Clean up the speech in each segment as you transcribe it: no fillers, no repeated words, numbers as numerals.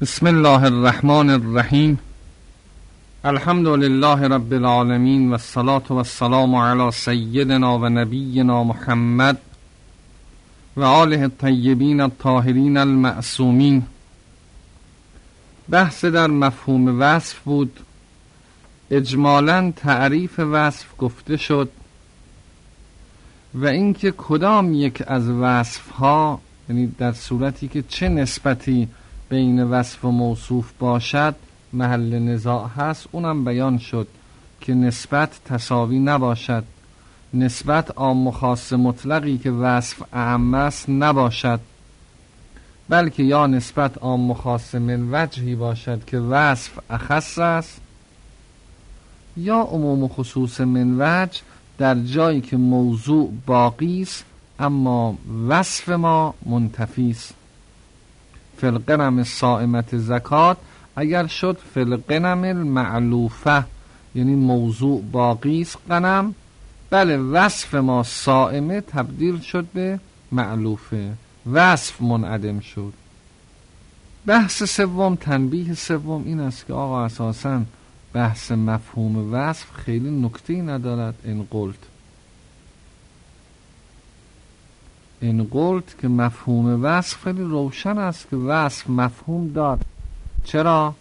بسم الله الرحمن الرحیم. الحمد لله رب العالمین و الصلاة و السلام علی سیدنا و نبینا محمد و آله الطیبین الطاهرین المعصومین. بحث در مفهوم وصف بود. اجمالاً تعریف وصف گفته شد و اینکه کدام یک از وصفها، یعنی در صورتی که چه نسبتی بین وصف و موصوف باشد محل نزاع هست، اونم بیان شد که نسبت تساوی نباشد، نسبت عام و خاص مطلقی که وصف اعم است نباشد، بلکه یا نسبت عام و خاص من وجهی باشد که وصف اخص است، یا عموم و خصوص من وجه در جایی که موضوع باقی است اما وصف ما منتفی است. فی الغنم الصائمة زکات اگر شد فی الغنم المعلوفه، یعنی موضوع باقی است غنم، بله وصف ما صائمه تبدیل شد به معلوفه، وصف منعدم شد. بحث سوم، تنبیه سوم این است که آقا اساساً بحث مفهوم وصف خیلی نکته‌ای ندارد. این قلت که مفهوم وصف خیلی روشن است که وصف مفهوم دارد. چرا؟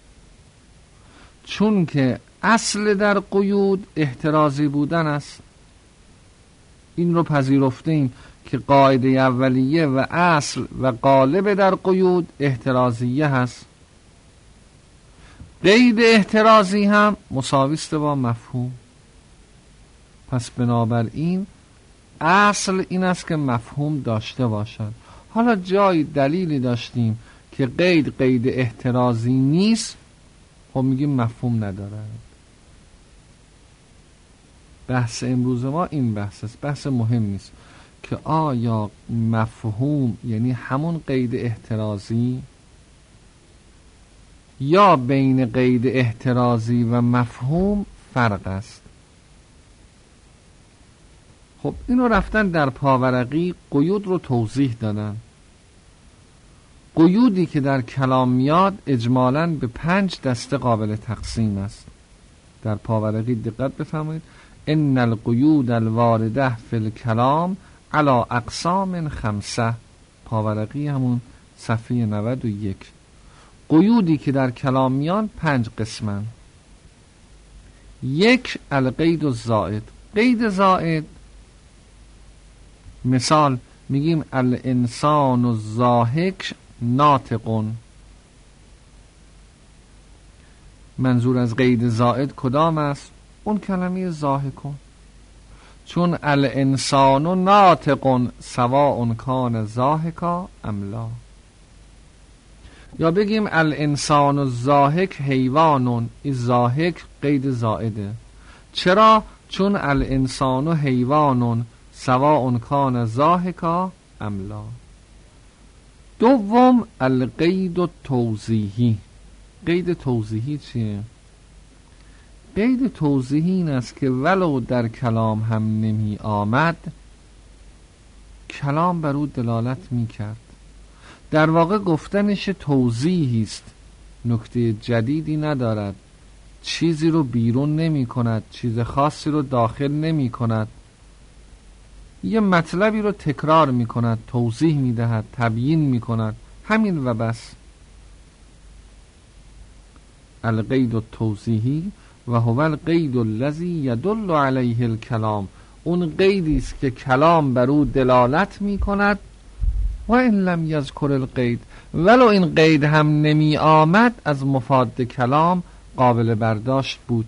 چون که اصل در قیود احترازی بودن است. این رو پذیرفتیم که قاعده اولیه و اصل و غالب در قیود احترازیه هست. قید احترازی هم مساوی است با مفهوم. پس بنابراین اصل این است که مفهوم داشته باشد. حالا جای دلیلی داشتیم که قید احترازی نیست، خب میگیم مفهوم ندارد. بحث امروز ما این بحث است، بحث مهم نیست که آیا مفهوم یعنی همون قید احترازی یا بین قید احترازی و مفهوم فرق است. خب اینو رفتن در پاورقی قیود رو توضیح دادن. قیودی که در کلام میاد اجمالاً به 5 دسته قابل تقسیم است. در پاورقی دقت بفرمایید. ان القیود الوارده فی الکلام علی اقسام 5. پاورقی همون صفحه 91. قیودی که در کلام میان 5 قسمن. 1 القید الزائد. قید زائد، مثال میگیم الانسان الضاحک ناطق. منظور از قید زائد کدام است؟ اون کلمه ضاحکون. چون الانسان ناطق سواء کان ضاحکا ام لا. یا بگیم الانسان الضاحک حیوان. این ضاحک قید زائده. چرا؟ چون الانسان حیوان سواء کان ضاحکا ام لا. دوم القید التوضیحی. قید توضیحی چیه؟ قید توضیحی این است که ولو در کلام هم نمی آمد کلام بر او دلالت می کرد. در واقع گفتنش توضیحی است، نکته جدیدی ندارد، چیزی رو بیرون نمی کند، چیز خاصی رو داخل نمی کند، یه مطلبی رو تکرار می کند، توضیح می دهد، تبیین می کند، همین و بس. القید التوضیحی و هو القید الذی یدل علیه الکلام. اون قیدی است که کلام بر او دلالت می کند. و ان لم یذکر القید، ولو این قید هم نمی آمد از مفاد کلام قابل برداشت بود.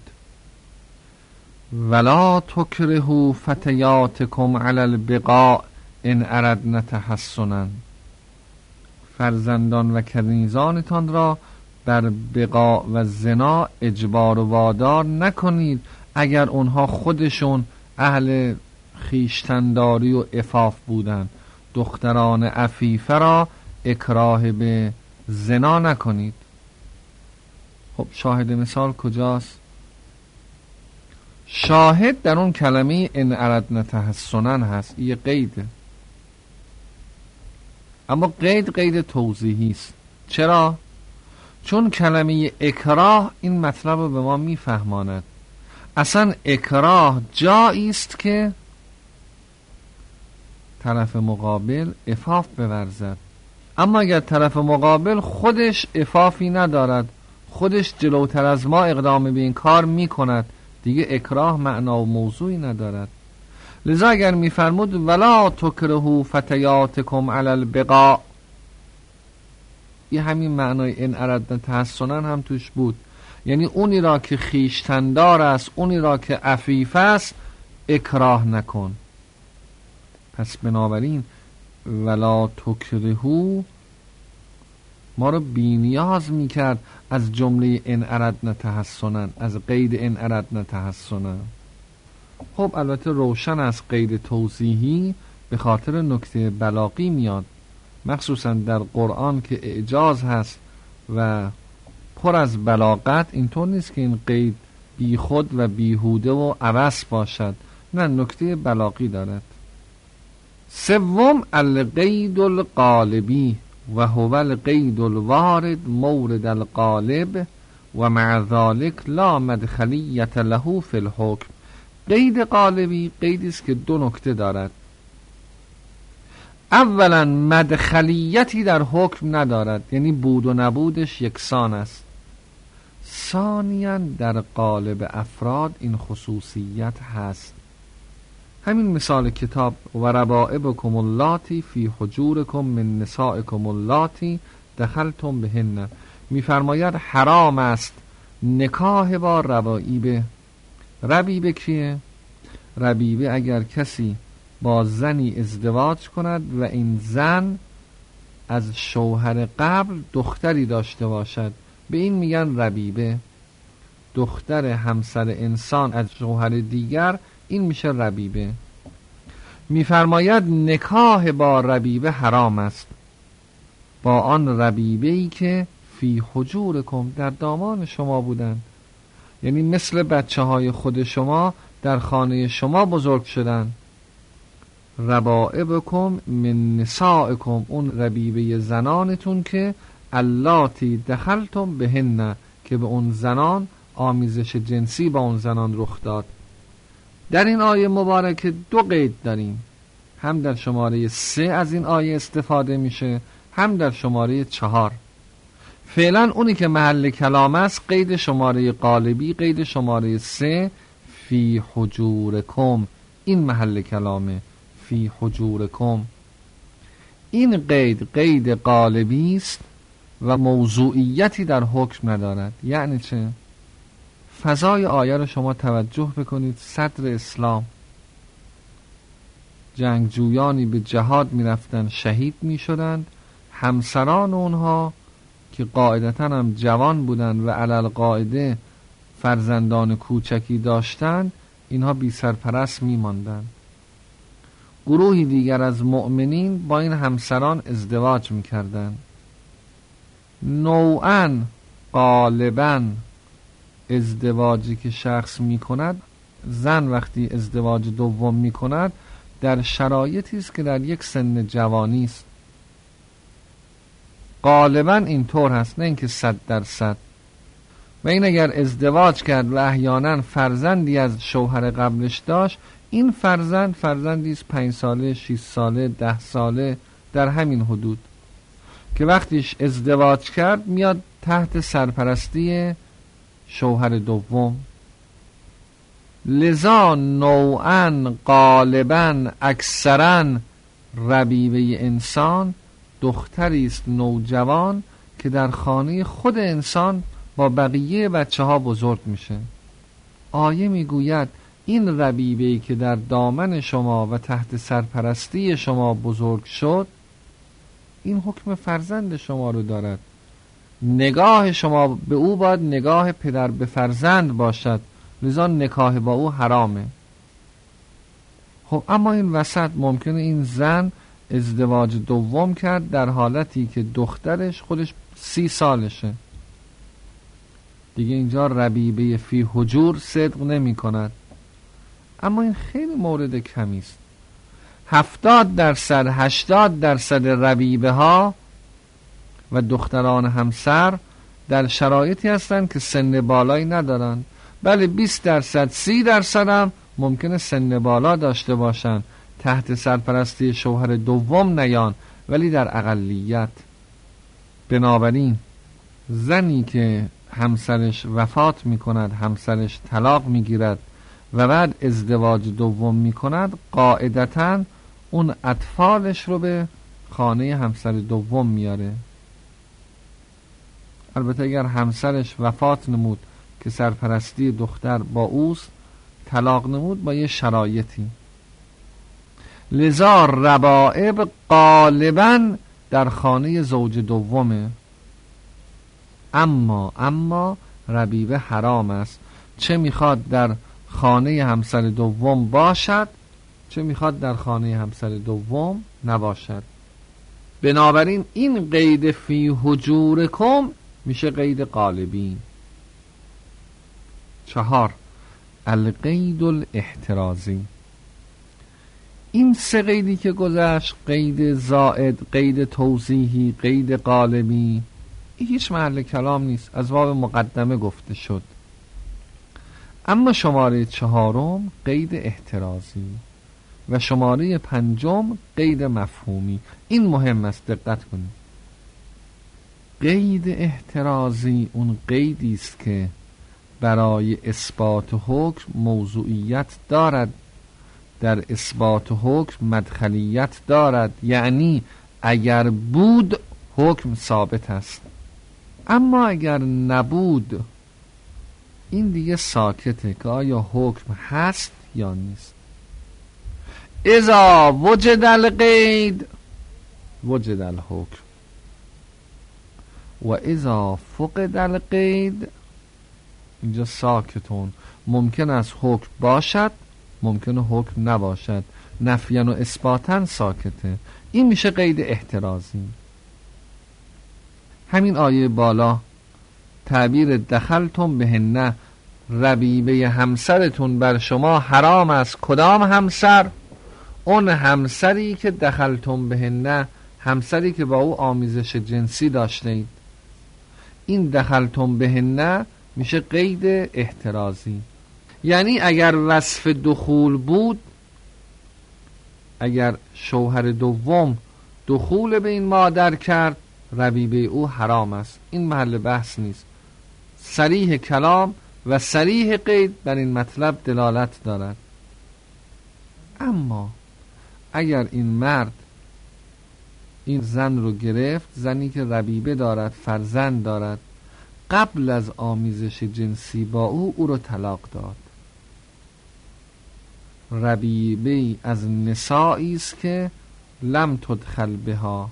ولا تکرهوا فتیاتکم علی البغاء ان اردنا تحسنا. فرزندان و کنیزانتان را بر بغاء و زنا اجبار و وادار نکنید اگر اونها خودشون اهل خویشتنداری و عفاف بودند. دختران عفیفه را اکراه به زنا نکنید. خب شاهد مثال کجاست؟ شاهد در اون کلمه ان اردنا تحسنا هست. یه قیده، اما قید توضیحی است. چرا؟ چون کلمه اکراه این مطلب رو به ما میفهماند. اصلا اکراه جایی است که طرف مقابل عفاف بورزد، اما اگر طرف مقابل خودش عفافی ندارد، خودش جلوتر از ما اقدام به این کار میکند، دیگه اکراه معنا و موضوعی ندارد. لذا اگر میفرمود ولا تکرهوا فتیاتکم علی البغاء، این همین معنای ان اردنا تحسنا هم توش بود، یعنی اونی را که خیشتندار است، اونی را که عفیف است اکراه نکن. پس بنابراین ولا تکرهوا ما رو بی‌نیاز میکرد از جمله ان اردنا تحسنا، از قید ان اردنا تحسنا. خب البته روشن از قید توضیحی به خاطر نکته بلاغی میاد، مخصوصا در قرآن که اعجاز هست و پر از بلاغت. اینطور نیست که این قید بی خود و بیهوده و عبث باشد، نه، نکته بلاغی دارد. سوم القید القالبی و هو القید الوارد مورد القالب و مع ذلك لا مدخلیت له فی الحکم. قید قالبی قیدی است که دو نکته دارد. اولا مدخلیتی در حکم ندارد، یعنی بود و نبودش یکسان است. ثانیا در قالب افراد این خصوصیت هست. همین مثال کتاب و ربائبکم اللاتی فی حجورکم من نسائکم اللاتی دخلتم بهن میفرماید حرام است نکاح با ربائبه. ربیبه کیه؟ ربیبه اگر کسی با زنی ازدواج کند و این زن از شوهر قبل دختری داشته باشد، به این میگن ربیبه. دختر همسر انسان از شوهر دیگر، این میشه ربیبه. میفرماید نکاح با ربیبه حرام است، با آن ربیبه‌ای که فی حجورکم در دامان شما بودند، یعنی مثل بچه های خود شما در خانه شما بزرگ شدن. ربائبکم من نسائکم، اون ربیبه زنانتون که اللاتی دخلتم بهن، که به اون زنان آمیزش جنسی با اون زنان رخ داد. در این آیه مبارکه دو قید داریم، هم در شماره 3 از این آیه استفاده میشه، هم در شماره 4. فعلا اونی که محل کلام است قید شماره قالبی، قید شماره 3 فی حجورکم، این محل کلامه، فی حجورکم. این قید قالبی است و موضوعیتی در حکم ندارد. یعنی چه؟ فضای آیه رو شما توجه بکنید. صدر اسلام جنگجویانی به جهاد می رفتن، شهید می شدند، همسران اونها که قاعدتاً هم جوان بودند و علل قاعده فرزندان کوچکی داشتند، اینها بی سرپرست می ماندند. گروهی دیگر از مؤمنین با این همسران ازدواج می کردند. نوعاً غالباً ازدواجی که شخص می کند، زن وقتی ازدواج دوم می کند در شرایطی است که در یک سن جوانی است. غالباً اینطور هست، نه اینکه 100%. و این اگر ازدواج کرد و احیانا فرزندی از شوهر قبلش داشت، این فرزندی است 5 ساله، 6 ساله، 10 ساله، در همین حدود، که وقتیش ازدواج کرد میاد تحت سرپرستی شوهر دوم. لذا نوعاً غالباً اکثراً ربیبه انسان دختری است نوجوان که در خانه خود انسان با بقیه بچه ها بزرگ میشه. آیه میگوید این ربیبه‌ای که در دامن شما و تحت سرپرستی شما بزرگ شد، این حکم فرزند شما رو دارد. نگاه شما به او باید نگاه پدر به فرزند باشد، لذا نکاح با او حرامه. خب اما این وسط ممکنه این زن ازدواج دوم کرد در حالتی که دخترش خودش 30 سالشه، دیگه اینجا ربیبه فی حجور صدق نمی کند. اما این خیلی مورد کمی است. 70% 80% ربیبه ها و دختران همسر در شرایطی هستن که سن بالایی ندارن، بله 20% 30% هم ممکنه سن بالا داشته باشن، تحت سرپرستی شوهر دوم نیان، ولی در اقلیت. بنابراین زنی که همسرش وفات میکند، همسرش طلاق میگیرد و بعد ازدواج دوم میکند، قاعدتاً اون اطفالش رو به خانه همسر دوم میاره. البته اگر همسرش وفات نمود که سرپرستی دختر با اوست، طلاق نمود با یه شرایطی. لذا ربائب غالباً در خانه زوج دومه. اما ربیبه حرام است، چه میخواد در خانه همسر دوم باشد، چه میخواد در خانه همسر دوم نباشد. بنابراین این قید فی حجورکم میشه قید غالبی. 4 القید الاحترازی. این 3 قیدی که گذشت، قید زائد، قید توضیحی، قید غالبی، هیچ محل کلام نیست، از باب مقدمه گفته شد. اما شماره 4 قید احترازی و شماره 5 قید مفهومی. این مهم است، دقت کنید. قید احترازی اون قیدی است که برای اثبات حکم موضوعیت دارد، در اثبات حکم مدخلیت دارد، یعنی اگر بود حکم ثابت است، اما اگر نبود این دیگه ساکته که آیا حکم هست یا نیست. اذا وجد القید وجد الحکم و اذا فقد القید، اینجا ساکتون، ممکن است حکم باشد، ممکن حکم نباشد، نفیاً و اثباتاً ساکته. این میشه قید احترازی. همین آیه بالا تعبیر دخلتم بهن، ربیبه همسرتون بر شما حرام است. کدام همسر؟ اون همسری که دخلتم بهن، همسری که با او آمیزش جنسی داشته اید. این دخلتم بهن میشه قید احترازی. یعنی اگر وصف دخول بود، اگر شوهر دوم دخول به این مادر کرد، ربیبه او حرام است. این محل بحث نیست، صریح کلام و صریح قید بر این مطلب دلالت دارد. اما اگر این مرد این زن رو گرفت، زنی که ربیبه دارد، فرزند دارد، قبل از آمیزش جنسی با او رو طلاق داد، ربیبه از نسائی است که لم تدخل بها،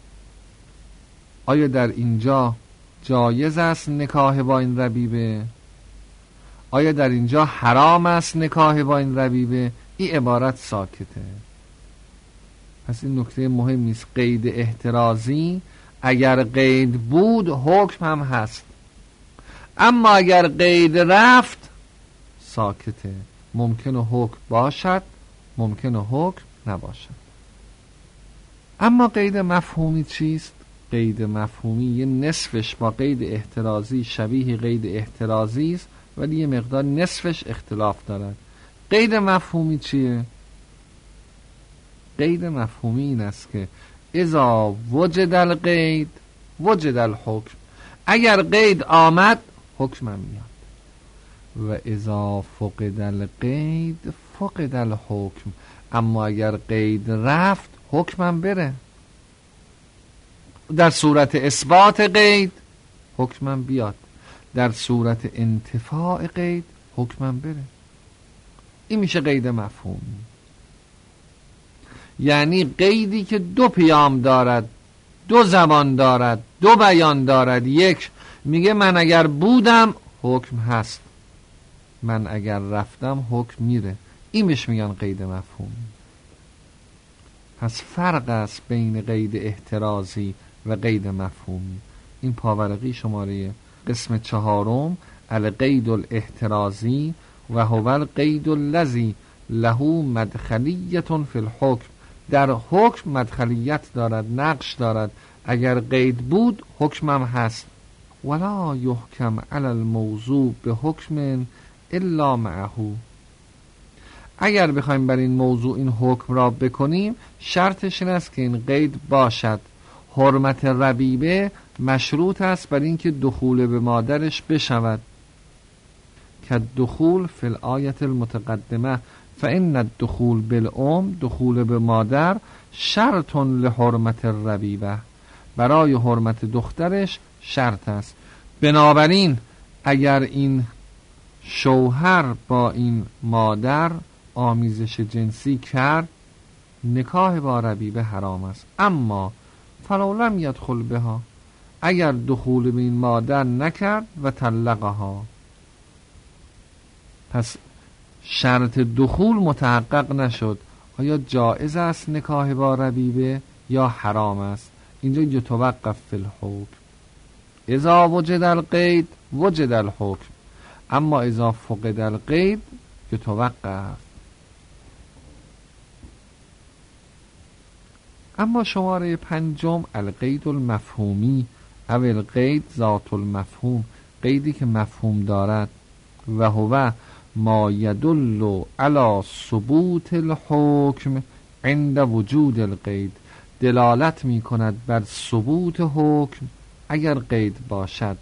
آیا در اینجا جایز است نکاح با این ربیبه؟ آیا در اینجا حرام است نکاح با این ربیبه؟ این عبارت ساکته. پس این نکته مهمی است. قید احترازی اگر قید بود حکم هم هست، اما اگر قید رفت ساکته، ممکنه حکم باشد، ممکنه حکم نباشد. اما قید مفهومی چیست؟ قید مفهومی یه نصفش با قید احترازی شبیه قید احترازی است، ولی یه مقدار نصفش اختلاف دارد. قید مفهومی چیه؟ قید مفهومی این است که اذا وجد القید وجد الحکم، اگر قید آمد حکم هم میاد، و اذا فقد القید فقد الحکم، اما اگر قید رفت حکم هم بره. در صورت اثبات قید حکم هم بیاد، در صورت انتفاع قید حکم هم بره. این میشه قید مفهومی، یعنی قیدی که 2 پیام دارد، 2 زمان دارد، 2 بیان دارد. یک میگه من اگر بودم حکم هست، من اگر رفتم حکم میره. این بهش میگن قید مفهومی. پس فرق است بین قید احترازی و قید مفهومی. این پاورقی شماره قسم 4 القید الاحترازی و هو القید الذی له مدخلیه فی الحکم، در حکم مدخلیت دارد، نقش دارد. اگر قید بود حکمم هست، ولا یحکم علی الموضوع به حکم الا معه. اگر بخوایم بر این موضوع این حکم را بکنیم شرطش این است که این قید باشد. حرمت ربیبه مشروط است بر اینکه دخول به مادرش بشود، که دخول فی الآیت المتقدمه فإن الدخول بالام، دخول به مادر شرط لحرمت الربیبه، برای حرمت دخترش شرط است. بنابراین اگر این شوهر با این مادر آمیزش جنسی کرد نکاح با ربیبه حرام است. اما فلو لم یدخل بها، اگر دخول به این مادر نکرد و طلقها، پس شرط دخول متحقق نشد، آیا جائز است نکاح با ربیبه یا حرام است؟ اینجا یتوقف فی الحکم. اذا وجد القید وجد الحکم، اما اذا فقد القید یتوقف. اما شماره 5 القید المفهومی او القید ذات المفهوم، قیدی که مفهوم دارد. و هو ما یدل علی ثبوت الحکم عند وجود القید، دلالت می کند بر ثبوت حکم اگر قید باشد.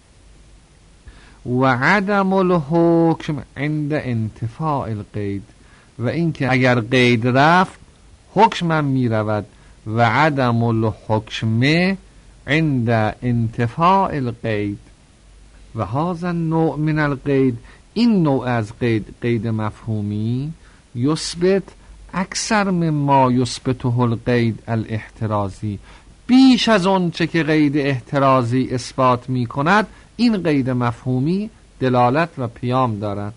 و عدم الحکم عند انتفاء القید، و اینکه اگر قید رفت حکمم می رود. و عدم الحکم عند انتفاء القید. و هذا النوع من القید، این نوع از قید مفهومی یثبت اکثر مما یثبته القید الاحترازی، بیش از اون چه که قید احترازی اثبات می کند این قید مفهومی دلالت و پیام دارد.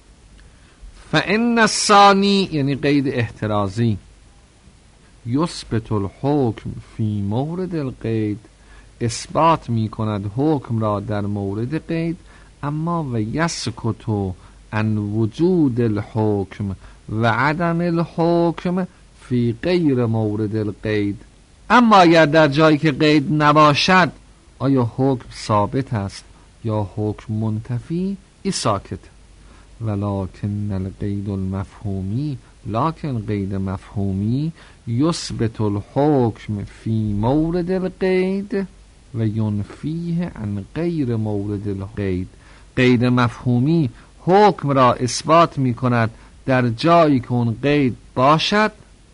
فإن الثانی، یعنی قید احترازی، یثبت الحکم فی مورد القید، اثبات می کند حکم را در مورد قید. اما و یسکت عن وجود الحکم و عدم الحکم فی غیر مورد القید، اما اگر در جایی که قید نباشد آیا حکم ثابت است یا حکم منتفی، ای ساکت. ولکن القید المفهومی، لکن قید مفهومی یثبت الحکم فی مورد القید و ینفیه عن غیر مورد القید. قید مفهومی حکم را اثبات می کند در جایی که اون قید باشد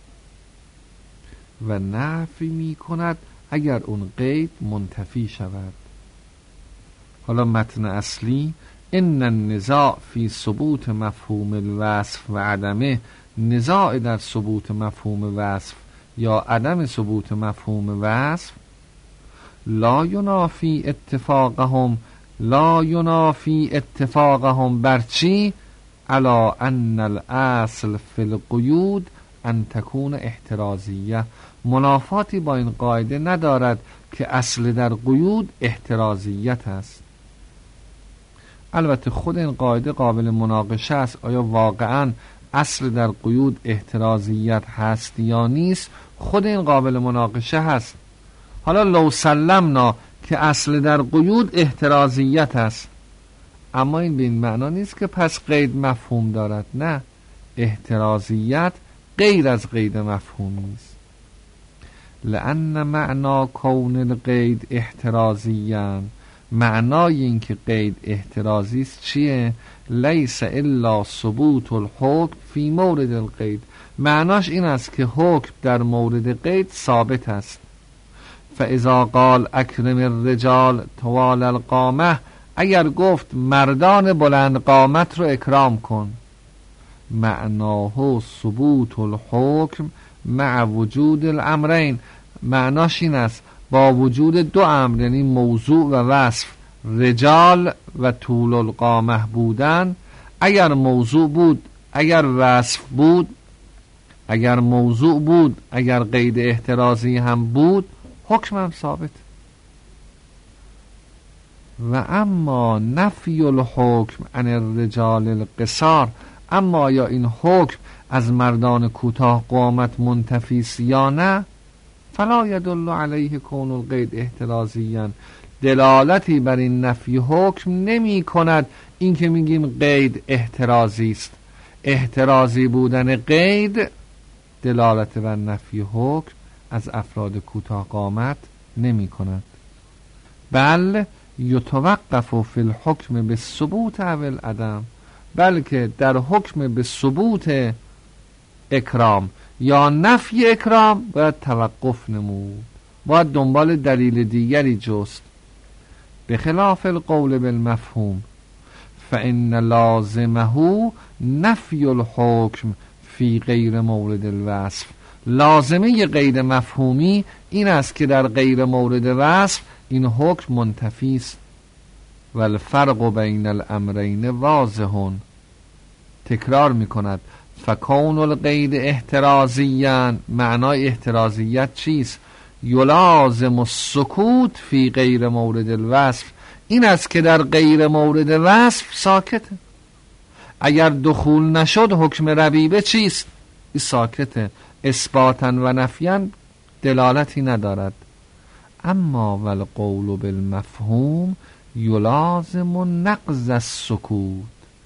و نفی می کند اگر اون قید منتفی شود. حالا متن اصلی: ان النزاع فی ثبوت مفهوم الوصف و عدمه، نزاع در ثبوت مفهوم وصف یا عدم ثبوت مفهوم وصف، لا ینافی اتفاقهم، لا ینافی اتفاقهم بر چی؟ علی ان الاصل فی القیود ان تکون احترازیه، منافاتی با این قاعده ندارد که اصل در قیود احترازیت است. البته خود این قاعده قابل مناقشه است، آیا واقعا اصل در قیود احترازیت هست یا نیست؟ خود این قابل مناقشه هست. حالا لو سلمنا که اصل در قیود احترازیت است، اما این به این معنا نیست که پس قید مفهوم دارد. نه، احترازیت غیر از قید مفهومی است. لأن معنا کون القید احترازیاً، معنای این که قید احترازی است چیه؟ لیس الا ثبوت الحکم فی مورد القید، معناش این است که حکم در مورد قید ثابت است. فاذا قال اکرم الرجال طوال القامه، اگر گفت مردان بلند قامت رو اکرام کن، معناه ثبوت الحکم مع وجود الامرین، معناش این است با وجود دو امر، یعنی موضوع و وصف، رجال و طول القامه بودن. اگر موضوع بود، اگر وصف بود، اگر موضوع بود، اگر قید احترازی هم بود، حکم هم ثابت. و اما نفی الحکم عن الرجال القصار، اما یا این حکم از مردان کوتاه قامت منتفی است یا نه، فلا یدل علیه کون القید احترازیاً، دلالتی بر این نفی حکم نمی کند. این که میگیم قید احترازی است، احترازی بودن قید دلالت بر نفی حکم از افراد کوتاه قامت نمی کند. بل یتوقف فی الحکم به ثبوت او العدم، بلکه در حکم به ثبوت اکرام یا نفی اکرام باید توقف نمود، باید دنبال دلیل دیگری جست. به خلاف القول بالمفهوم فإن لازمه نفی الحکم فی غیر مورد الوصف. لازمه غیر مفهومی این است که در غیر مورد وصف این حکم منتفی است. و الفرق بین الامرین واضح. تکرار میکند فکون القید احترازیاً، معنای احترازیت چیست؟ یلازم السکوت فی غیر مورد الوصف، این است که در غیر مورد وصف ساکته. اگر دخول نشد حکم ربیبه چیست؟ این ساکته، اثباتا و نفیاً دلالتی ندارد. اما والقول بالمفهوم یلازم نقض السکوت.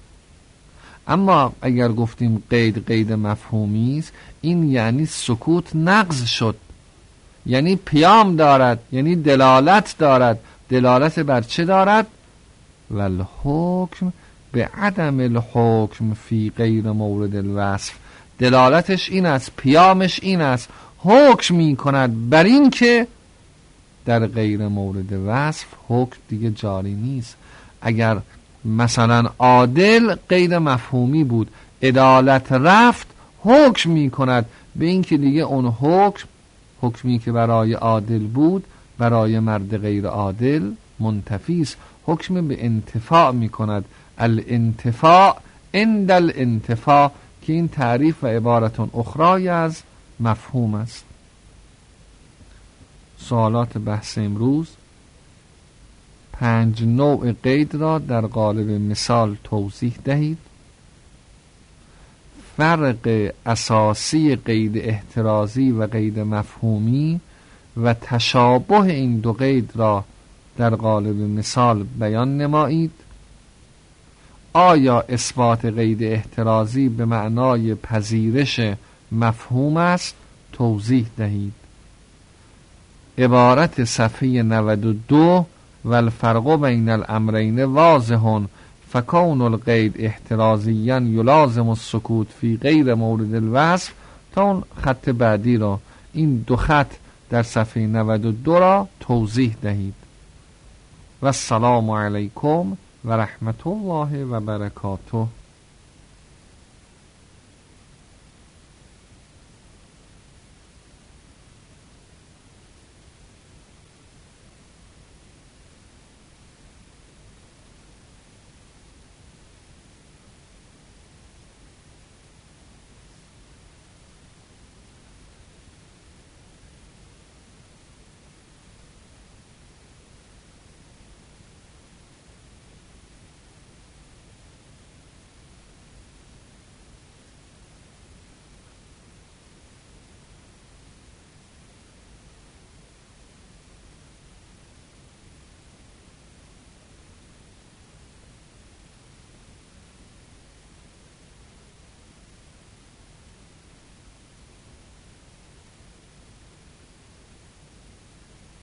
اما اگر گفتیم قید مفهومی است، این یعنی سکوت نقض شد، یعنی پیام دارد، یعنی دلالت دارد. دلالت بر چه دارد؟ والحکم به عدم الحکم فی غیر مورد الوصف. دلالتش این است، پیامش این است، حکم می کند بر این که در غیر مورد وصف حکم دیگه جاری نیست. اگر مثلا عادل غیر مفهومی بود، عدالت رفت، حکم می کند به این که دیگه اون حکمی که برای عادل بود برای مرد غیر عادل منتفی است. حکم به انتفاع می کند. الانتفاع عند الانتفاع، که این تعریف و عبارت اخرای از مفهوم است. سوالات بحث امروز: 5 نوع قید را در قالب مثال توضیح دهید. فرق اساسی قید احترازی و قید مفهومی و تشابه این دو قید را در قالب مثال بیان نمایید. آیا اثبات قید احترازی به معنای پذیرش مفهوم است؟ توضیح دهید. عبارت صفحه 92 و الفرق بین الامرین واضح فکون القید احترازیاً یلازم السکوت فی غیر مورد الوصف، تا اون خط بعدی را، این 2 خط در صفحه 92 را توضیح دهید. و السلام علیکم و رحمت الله و برکاته.